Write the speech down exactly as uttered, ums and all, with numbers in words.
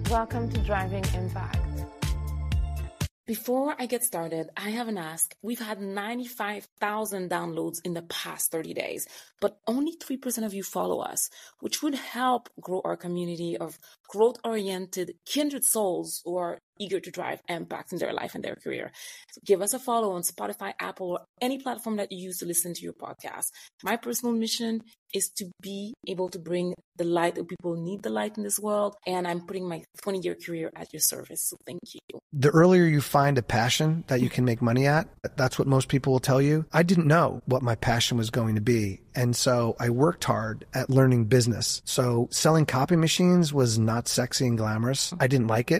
Welcome to Driving Impact. Before I get started, I have an ask. We've had ninety-five thousand downloads in the past thirty days, but only three percent of you follow us, which would help grow our community of growth-oriented, kindred souls who are eager to drive impact in their life and their career. So give us a follow on Spotify, Apple, or any platform that you use to listen to your podcast. My personal mission is to be able to bring the light that people need the light in this world, and I'm putting my twenty-year career at your service, so thank you. The earlier you find a passion that you can make money at, that's what most people will tell you. I didn't know what my passion was going to be, and so I worked hard at learning business. So selling copy machines was not sexy and glamorous. I didn't like it.